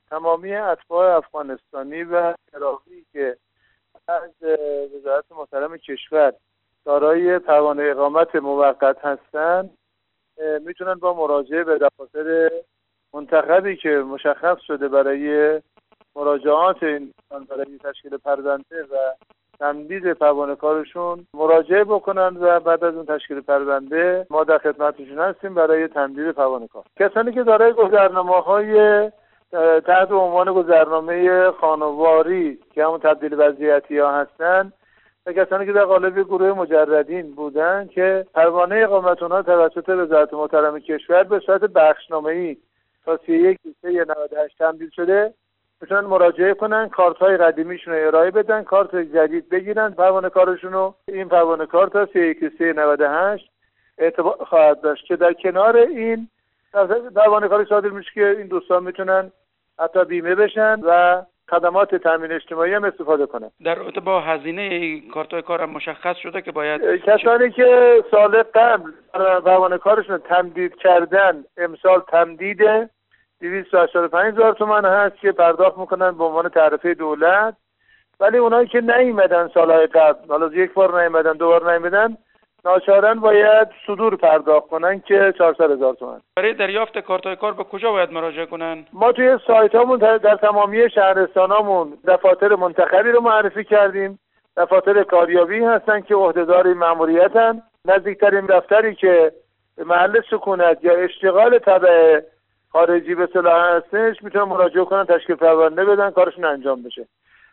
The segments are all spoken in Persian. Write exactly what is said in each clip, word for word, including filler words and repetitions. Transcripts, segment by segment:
تمامی اتباع افغانستانی و عراقی که از وزارت محترم کشور دارای پروانه اقامت موقت هستند میتونن با مراجعه به دفاتر منتخبی که مشخص شده برای مراجعات این برای تشکیل پرونده و تمدید پروانه کارشون مراجعه بکنن و بعد از اون تشکیل پرونده ما در خدمتشون هستیم برای تمدید پروانه کار. کسانی که دارای گذرنامه‌های تحت عنوان گذرنامه خانواری که همون تبدیل وضعیتی ها هستن و کسانی که در قالب گروه مجردین بودن که پروانه اقامت اونها توسط وزارت محترم کشور به صورت بخشنامه‌ای تا سی و یک نود و هشت تمدید شده میتونن مراجعه کنن، کارت های قدیمیشون رو ارائه بدن، کارت جدید بگیرن، پروانه کارشون رو. این پروانه کار تا سی و یک نود و هشت اعتبار خواهد داشت که در کنار این پروانه کاری صادر میشه که این دوستان میتونن حتی بیمه بشن و خدمات تامین اجتماعی هم استفاده کنن. در رابطه با هزینه کارت‌های کارم مشخص شده که باید کسانی که سال قبل پروانه کارشون تمدید کردن امسال تمدید دویست و هشتاد و پنج هزار تومان هست که پرداخت میکنن به عنوان تعرفه دولت، ولی اونایی که نیومدن سالهای قبل، حالا یک بار نیومدن دو بار نیومدن، ناچارن باید صدور پرداخت کنن که چهارصد هزار تومان. برای دریافت کارت‌های کار به کجا باید مراجعه کنن؟ ما توی سایتامون در تمامی شهرستانامون دفاتر منتخبی رو معرفی کردیم. دفاتر کاریابی هستن که عهدهدار این مأموریتن. نزدیکترین دفتری که محل سکونت یا اشتغال تبع خارجی به صلاح هستش میتونن مراجعه کنن، تشکیل پرونده بدن، کارشون انجام بشه.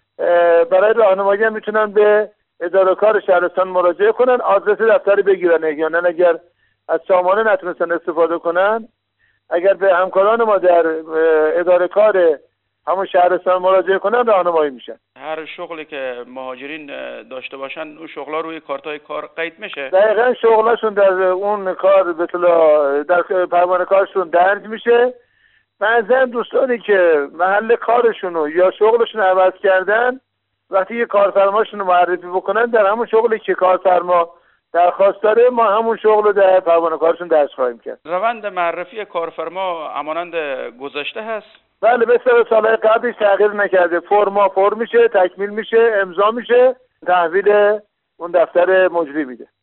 برای راهنمایی هم میتونن به اداره کار شهرستان مراجعه کنن، آدرس دفتری بگیرن، احیانا اگر از سامانه نتونستن استفاده کنن، اگر به همکاران ما در اداره کار همون شهرستان مراجعه کنن راهنمایی میشن. هر شغلی که مهاجرین داشته باشن اون شغلا روی کارت‌های کار قید میشه؟ دقیقاً شغلاشون در اون کار به اصطلاح در پروانه کارشون درج میشه. بعضن دوستانی که محل کارشونو یا شغلشون عوض کردن وقتی یه کارفرماشون رو معرفی بکنن در همون شغلی که کارفرما درخواست داره ما همون شغل رو در پروانه کارشون درج خواهیم کرد. روند معرفی کارفرما همانند گذشته هست؟ بله، مثل سالهای قبلش تغییر نکرده. فرما پر میشه، تکمیل میشه، امضا میشه، تحویل اون دفتر مجری میده.